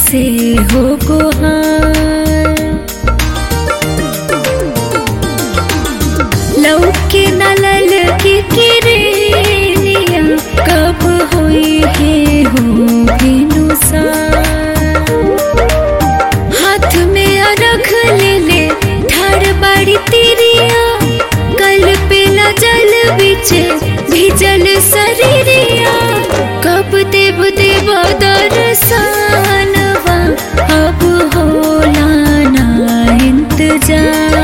से हो गुहार। लौके न ललकी किरनिया कब हुई है हो भिनुसार। हाथ में रख ले ठाड़ बाड़ी तिरिया कल पेला जल बिचे भिजल शरीरिया। कब देव देव दर्शनवा अब होला ना इंतजार।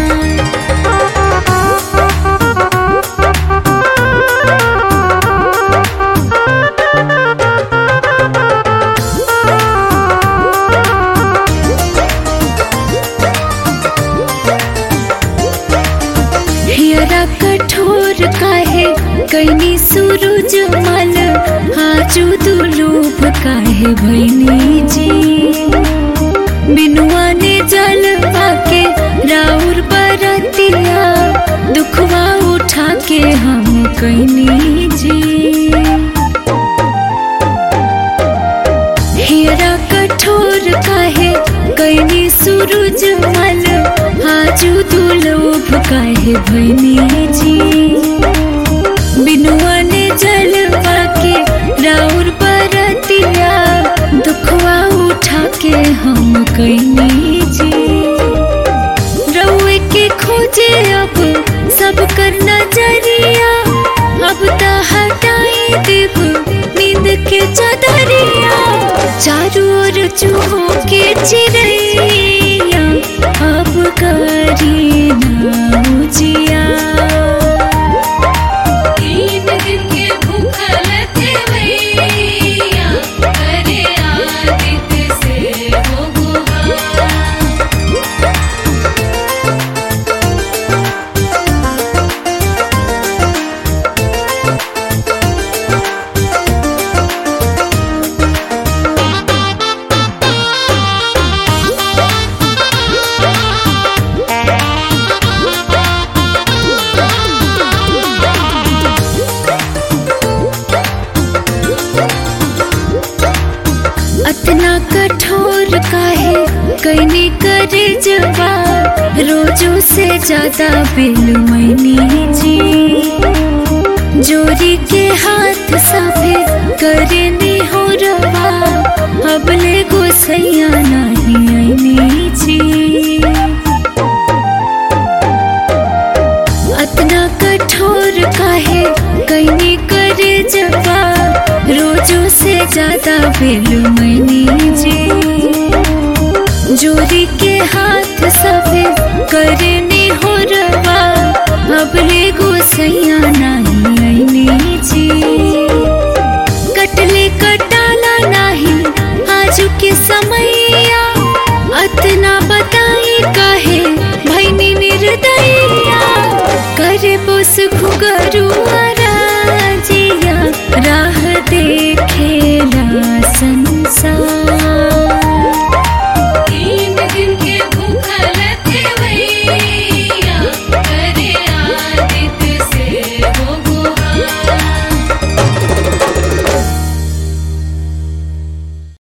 हियरा कठोर काहे कैनी सूरज मल हाजू दुलूभ काहे भैनी जी। बिनुआ ने जल के राउर बरतिया दुखवा उठा के हम कैनी जी। हियरा कठोर काहे कैनी सूरज मल हाजू दुलूभ काहे भैनी जी। बिनुआ ने जलवा के राउर बरतिया दुखवा उठा के हम कैनी जी। रउए के खोजे अब सब कर नजरिया अब त हटाई देव नींद के चदरिया। चारों ओर चूहों के चिड़ैया अब करी ना उजिया। अतना कठोर काहे कैनी करे जवाब रोजों से ज्यादा बिल मैनी जी। जोरी के हाथ सभे करे नी हो रवा अबले गोसैया नहीं आईनी जी। अतना कठोर काहे कैनी करे जवाब रोजों से ज्यादा बिल मैनी जी। जोरी के हाथ सभे करने हो रवा अबले गोसैया ना